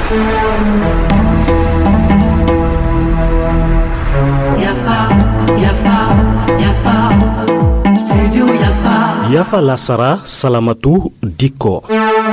Studio Yafa Lasara Salamatu Diko.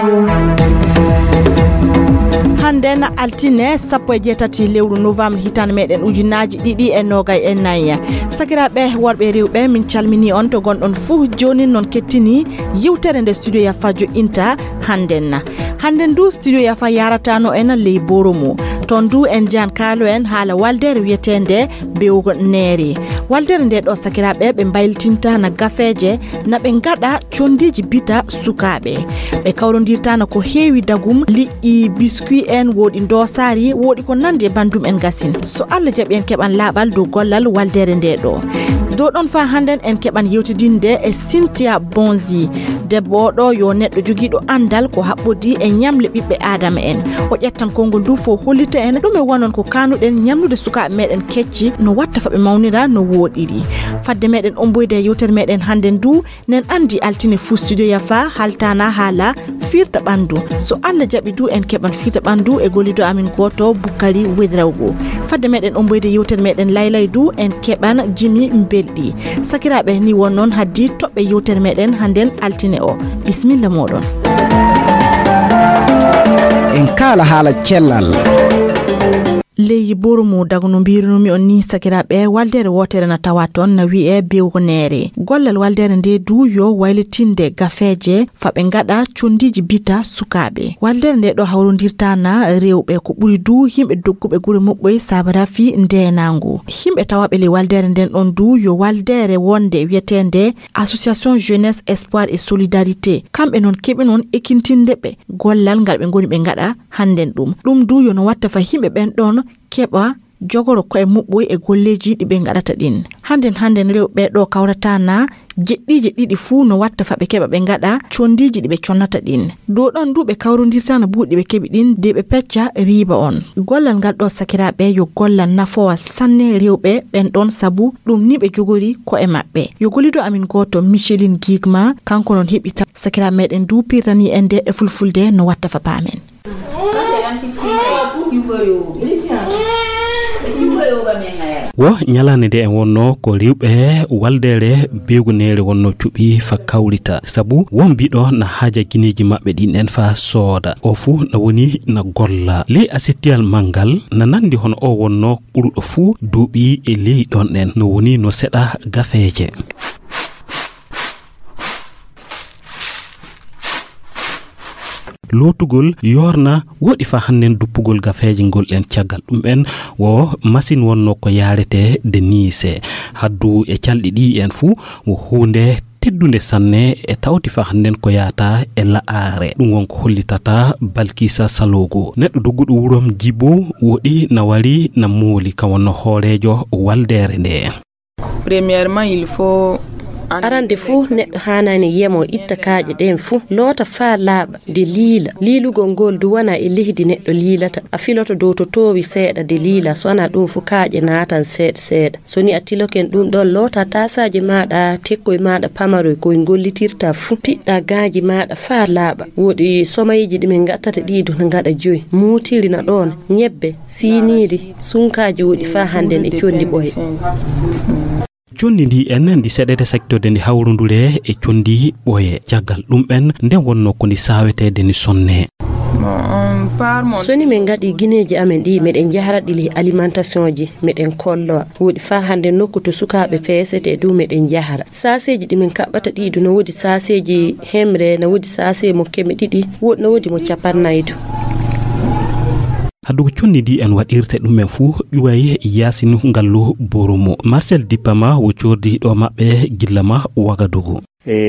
Handen altine sappo e jeetati lewru novembre hitande meɗen ujunaji ɗiɗi e nogay e nayya sakiraɓe worɓe rewɓe min calmini on to gonɗon fuu joni non kettini yewtere nde studio Yafa jo inta handen du studio Yafa yaratano en ley boromo ton du en jan kaalo en haala waldere wiyetende bewgo neeri waldere nde ɗo sakiraɓe ɓe mbayltinta na gafeje na ɓe gaɗa condiji bita sukaɓe ɓe kawrodirtana ko heewi dagum liƴƴi biscuit en wodi ndosari wodi ko nande bandum en gasin so Allah jaɓi en keɓan laaɓal dow gollal waldere nde ɗo ɗon fa handen en keɓan yewtidinde e Cynthia Bonzi debbo ɗo yo neɗɗo jogiiɗo andal ko haɓɓodi e ñamle ɓiɓɓe adama en o ƴettan kongol du fo hollita en ɗum e wonon ko kanuɗen ñamnude sukaɓe meɗen kecci no watta fa ɓe mawnira no woɗiri fadde meɗen omboyde e yewtere meɗen handen du nen andi altine fu studio Yafa haltana haala firta ɓandu so Allah jaɓi du en keɓan firta ɓandu e gollido amin goto Bukari Wedrawgo fadde meɗen omboyde yewtere meɗen laylay du en keɓan Jimi Belɗi sakiraɓe ni wonnon haddi toɓɓe yewtere meɗen handen altine o bismillah moɗon en kala haala cellal leyi boromo dago no mbirunumi on ni sakiraɓe waldere wotere na tawa ton na wi'e bewgo neere gollal waldere nde du yo waylitinde gafeje fa ɓe gaɗa condiji bita sukaɓe waldere nde ɗo hawrodirtana rewɓe ko ɓuri du himɓe dogguɓe gure moɓɓoy sabarafi ndenangu himɓe tawaɓe le waldere nden ɗon du yo waldere wonde wiyetende association jeunesse espoir et solidarité kamɓe non keɓi non ekintinde ɓe gollal ngal ɓe goni ɓe gaɗa handen ɗum du yo no watta fa himɓe ɓen ɗon keɓa jogoro koye muɓɓoy e golleji ɗi ɓe gaɗata ɗin handen rewɓe ɗo kawratana jeɗɗiji ɗiɗi fuu no watta fa ɓe keɓa ɓe gaɗa condiji ɗi ɓe connata ɗin dow ɗon du ɓe kawrodirtana buuɗi ɓe keɓi ɗin de ɓe pecca riba on gollal ngal ɗo sakiraɓe yo gollal nafowal sanne rewɓe ɓen ɗon sabu ɗum ni ɓe jogori ko e maɓɓe yo gollido amin goto Micheline Gigma kanko non heɓita sakiraɓe meɗen du pirtani en de e fulfulde no watta fa paamen wo nyalande de en wonno ko riwɓe waldere begunere wonno cuɓi fa kawlita sabu won biɗo na haaja guineji mabɓe ɗin en fa sooda o fu na woni na golla ley asitiyal mangal na nandi hono o wonno ɓurɗo fu duuɓi e ley ɗon en no woni no seɗa gafeje lotugol yorna wodi fa hannen duppugol gafeje ngol en caggal dum en wo machine wonno ko yarete de niise haddu e caldi di en fu wo hunde teddunde sanne e tawti fa hannen ko yaata e la'are dum won ko hollitata Balkisa Salogo neddo doggudo wurom Jibo wodi na wali na moli ka wonno hoorejo waldere nde premièrement il faut arande fu neɗɗo hanani yemo itta kaaje ɗen fu loota fa laaɓa de liila liilugol ngol du wana e lihdi neɗɗo liilata a filoto dow to towi seeɗa de liila sona ɗum fu kaaje naatan seeɗa soni a tiloken ɗum ɗon loota tasaje maɗa tekkoye maɗa pamaroy koye gollitirta fu piɗɗa gaaji maɗa fa laaɓa woɗi somayiji ɗi min gattata ɗiɗo no gaɗa joyi muutirina ɗon ñebbe siniri sunkaji woɗi fa handen e condi ɓoye condi ndi en ndi seɗede sectode ndi hawrundure e condi ɓoye caggal ɗum en nden wonno ko ndi sawetede ni sonne soni min gaɗi guineji amen ɗi meɗen jaharaɗi le alimentation ji meɗen kollowa woɗi fa hande nokku to sukaɓe peesete e dow meɗen jahara saseji ɗi min kaɓɓata ɗiɗo no woodi saseji hemre no woodi sase mo keme ɗiɗi woɗi no woodi mo capannaydo haddu condi di en waɗirte ɗum men fu ƴuway Yasinu Ngallu Boromo Marcel Dipama wo cordi ɗo maɓɓe gillama Wagadugu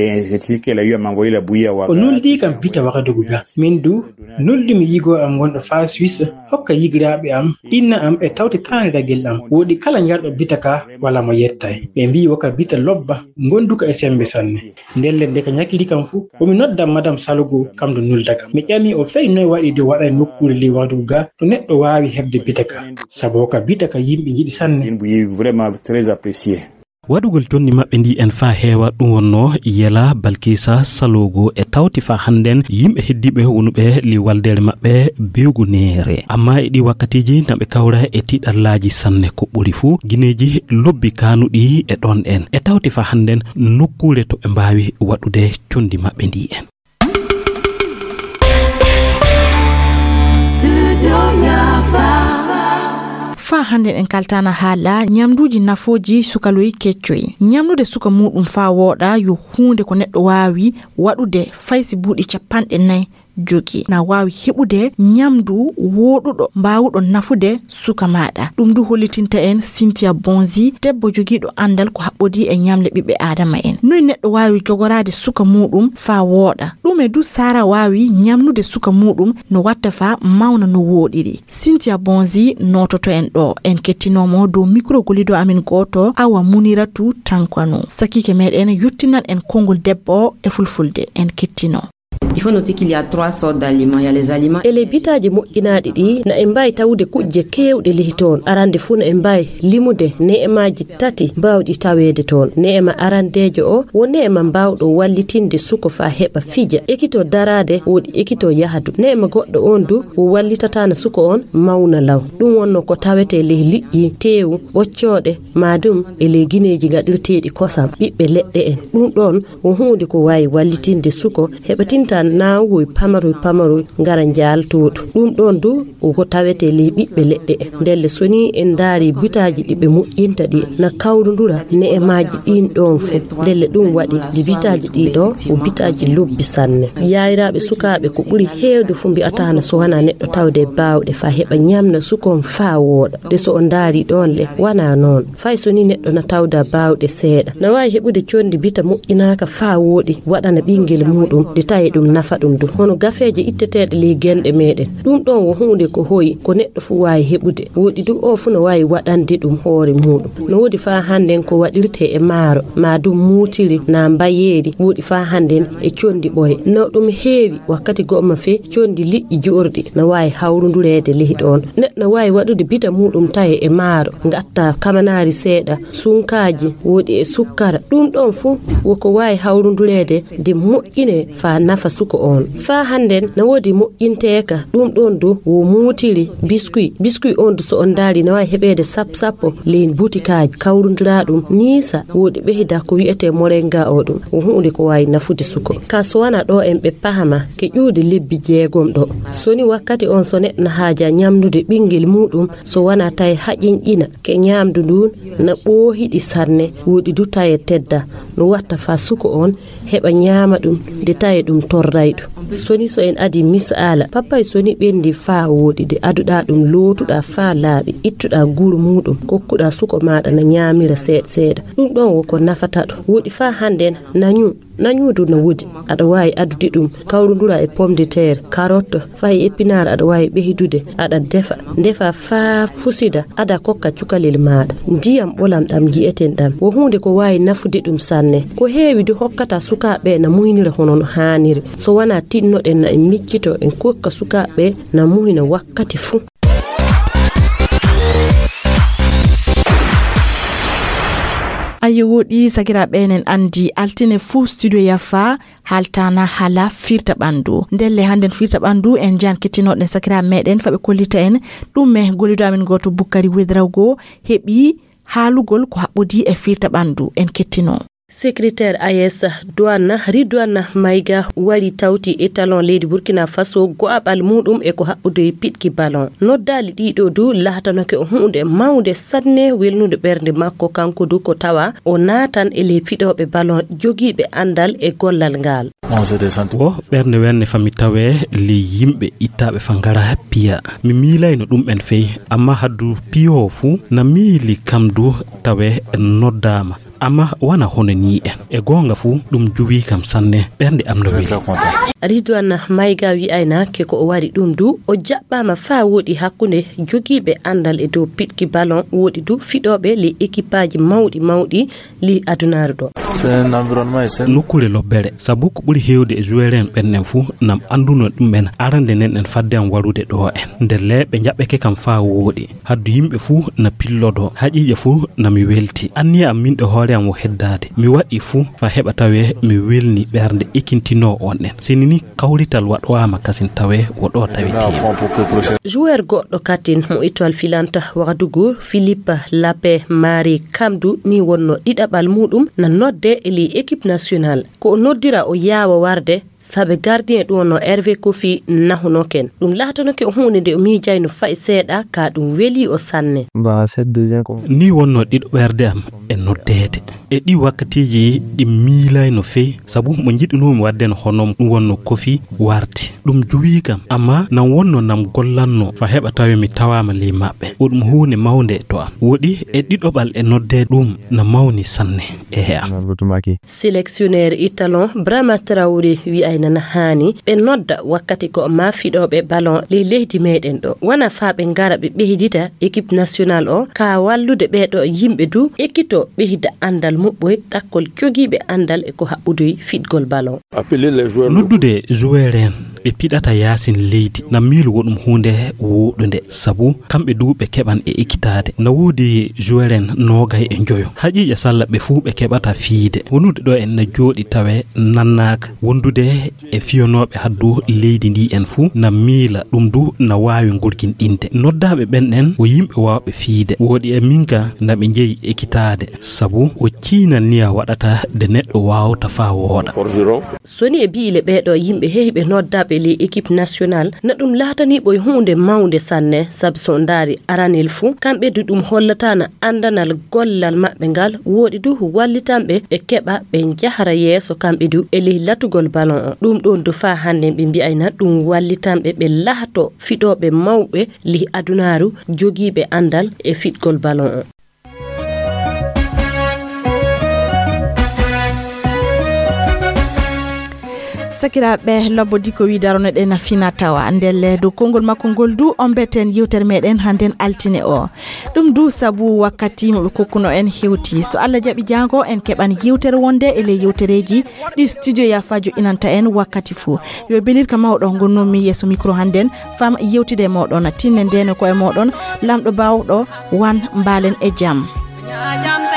o nulɗi kam bita Wagadugu ga min du nulɗi mi yigo am wonɗo fa Suisse hokka yigiraɓe am inna am e tawde kaniragel am woɗi kala jarɗo bita ka wala mo yettay ɓe mbi woka bita lobba gonduka e sembe sanne ndelle nde ka ñakkili kam fu omi nodda madame Salogo kam do nulda kam mi ƴami o fey noy waɗi de waɗa nokkure li Wagadugu ga to neɗɗo wawi hebde bita ka sabu ka bita ka yimɓe yiɗi sanne waɗugol jonni maɓɓe ndi en fa heewa ɗum wonno yela Balkisa Salogo e tawti fa hannden yimɓe heddiɓe wonuɓe li waldere maɓɓe bewgu neere amma e ɗi wakkatiji naɓe kawra e tiɗallaji sanne ko ɓuri fuu gineji lobbi kanuɗi e ɗon en e tawti fa hannden nokkure to ɓe mbawi waɗude condi maɓɓe ndi en fa hande en kaltana haala nyamduji nafoji sukaloyi keccoyi nyamnude suka mudum fa woda yo hunde ko neddo wawi wadude faysi buudi 40 jogi na wawi hebude nyamdu wodudo mbawudo nafude suka mada dum du holitinta en Cynthia Bonzi debbo jogido andal ko habbodi e nyamle bibbe adama en noy neddo wawi jogorade suka mudum fa woda dum e du Sara wawi nyamnude suka mudum no watta fa mawna no wodiri Cynthia Bonzi nototo en do en kettinomo do micro golido amin goto Awa Muniratu Tankwano sakike meden yuttinan en kongol debbo e fulfulde en kettino. Il faut noter qu'il y a 3 sortes d'aliments. Il y a les aliments. Ele bitaji moƴƴinaɗi ɗi na en mbawi tawde kujje kewɗe lehi toon arande fuu na en mbawi limude ne'emaji 3 mbawɗi tawede toon ne'ema arandejo o won ne'ema mbawɗo wallitinde suko fa heɓa fija ekito darade woɗi ekito yahadu ne'ema goɗɗo on du o wallitatana suko on mawna law ɗum wonno ko tawete lehi liƴƴi tewu ɓoccoɗe madum e ley guineji gaɗirteɗi kosam ɓiɓɓe leɗɗe en ɗum ɗon o hunde ko wawi wallitinde suko heɓatinta na woy pamaru ngara jaltoto dum don du o ko tawete li bibbe ledde delle soni en daari butaji dibe mu'inta di na kawdundura ne e maaji din don fu delle dum wadi di bitaji di do o bitaji lobbi sanne yayraabe sukaabe ko buri heewde fu mbi atana so wana neddo tawde baawde fa heba nyamna sukon fa woda de so on daari don le wana non fay soni neddo na tawda baawde seeda na wayi hebude condi bita mu'inaka fa wodi wadana bingel mudum de tayi dum nafa dum du hono gafeje itteteede li gende meden dum don wo hunde ko hoyi ko neddo fu wayi hebude wodi du o fu no wayi wadande dum hoore mudum no wodi fa handen ko wadirte e maaro ma dum mutiri na mbayeri wodi fa handen e condi boy no dum heewi wakkati gomma fe condi liƴƴi jordi na wayi hawrundurede lihi don neddo wayi wadude bita mudum taye e maaro ngatta kamanari seeda sunkaaji wodi e sukkara dum don fu woko wayi hawrundurede de mo'ine fa nafa suko on fa handen na wodi mo'inteeka dum don do wo mutiri biscuit on do so on daari na wayi hebede sappo leen butikaaji kawrundira dum nisa wodi be hida ko wiete morenga o dum o hunde ko wayi nafude suko ka so wana do en be pahama ke ƴuude lebbi jeegom do soni wakkati on so na haaja nyamdude bingel mudum so wana tay hajin ina ke nyamdu dun na ɓoohiɗi sanne wodi du taye tedda no watta fa suko on heba nyama dum de taye dum torraydu soni so en adi misala papay soni bendi fa wodi de aduda dum lotuda fa laabi ittuda guru mudum kokkuda suko maada na nyamira seeda dum don ko nafata do wodi fa handen nanyudu na wodi ada wayi adude dum kawrundura e pomme de terre carotte fay épinard ada wayi behidude ada defa fa fusida ada kokka cukalel maada ndiyam bolam dam gi'eten dam wo hunde ko wayi nafude dum sanne ko heewi du hokkata sukaabe na muhinira hono no haniri so wana tinno den na miccito en kokka sukaabe na muhina wakkati fu. Ayodi sagira benen andi altine fu studio yafa haltana hala firta bandu ndelle handen firta bandu en jan ketino den sagira meden fabe kolita en dum me golido amin goto Bukari Wedrawgo hebi halugol ko habbodi e firta bandu en kettino. Secrétaire AES douane Ridwana Maiga wari tawti etalon leydi Burkina Faso go'abal mudum e ko habbude pitki ballon noddali dido du lahatanoke hunde mawde sanne welnude bernde makko kanko du ko tawa o natan e le fidobe ballon jogibe andal e gollal ngal wo bernde wenne fami tawe li yimbe ittabe fangara piya mi milayno dum en fey amma haddu piyo fu na mili kamdu tawe noddama amma wana hono ni e gonga fu dum juwi kam sanne bernde am no weli Ridwana Maiga wi ayna ke ko wari dum du o jabbama fa wodi hakkunde jogibe andal e do pitki ballon wodi du fidobe li équipage mawdi li adunaru do nukule lobbere sabu ko buri hewde e joueuren bennen fu nam anduno dum ben arande nen en fadde am warude do ɗo en nder leɓe jaɓɓeke kam fa woɗi haddu yimɓe fuu na pillodo haƴiƴe fuu na mi welti anni am min ɗo hoore am o heddade mi waɗi fuu fa heɓa tawe mi welni ɓernde ikintino on en sinini kawrital waɗwama kasin tawe o ɗo tawiti joueur goɗɗo katin mo étoile filanta Ouagadougou Philippe Lapé Mari Kamdou ni wonno ɗiɗaɓal muɗum na nodde e li équipe nationale ko o noddira o yawa warde sabe gardien ɗum no Hervé Kofi nahunoken ɗum latanoke o hunde nde o miijay no fayi seeɗa ka ɗum weli o sanne ni wonno ɗiɗo ɓerde am e noddede e ɗi wakkatiji ɗi miilay no feyi sabu mo jiɗinumi wadde no honom ɗum wonno Kofi warti ɗum jowi kam amma nan wonno nam gollanno fa heɓa tawi mi tawama li maɓɓe o ɗum hunde mawde to am woɗi e ɗiɗoɓal e nodde ɗum na mawni sanne e am sélectionnaire italon Brahima Traoré wi ay nana hani ɓe nodda wakkati ko ma fiɗoɓe ballon leydi meɗen ɗo wana fa ɓe ngara ɓe ɓeydita équipe nationale o ka wallude ɓeɗo yimɓe du ekkito ɓeyda andal muɓɓoy takkol jogiɓe andal e ko haɓɓudoy fiɗgol ballon noddude joueur en ɓe piɗata yasin leydi na miilu woɗum hunde woɗude sabu kamɓe du ɓe keɓan e ekkitade na woodi joueur en nogay e joyo haƴiƴa salla ɓe fuu ɓe keɓata fiide wonude ɗo en na jooɗi tawe nannaka wondude e fiyonoɓe haddu leydi ndi en fuu na miila ɗum du na wawi gurguinɗinde noddaɓe ɓenɗen o yimɓe wawɓe fiide woodi e minka na ɓe jeeyi ekkitade sabu o ciinal niya waɗata de neɗɗo wawta fa wooɗa soni e biile ɓeɗo yimɓe hehiɓe noddaɓe li équipe nationale na ɗum lataniɓo e hunde mawde sanne sabu so ndaari aranel fuu kamɓe du ɗum hollatana andanal gollal maɓɓe ngal woodi du wallitanɓe ɓe keɓa ɓe jahara yeeso kamɓe du e ley latugol ballon o ɗum ɗon du fa hande ɓe mbiyayna ɗum wallitanɓe ɓe lahato fiɗoɓe mawɓe li adunaru jogiiɓe andal e fiɗgol ballon o sakiraɓe lobbodi ko wi darone ɗen fina tawa nder dow konngol makko ngol du on beten yewtere meɗen hannden altine o ɗum du sabu wakkati moɓe kokkuno en hewti so Allah jaɓi jango en keɓan yewtere wonde e ley yewtereji ɗi studio yafajo inanta en wakkati fuu yo belirka mawɗo gonnomi yeeso micro hannden fam yewtide moɗon tinne ndene koye moɗon lamɗo bawɗo wan mbalen e jaam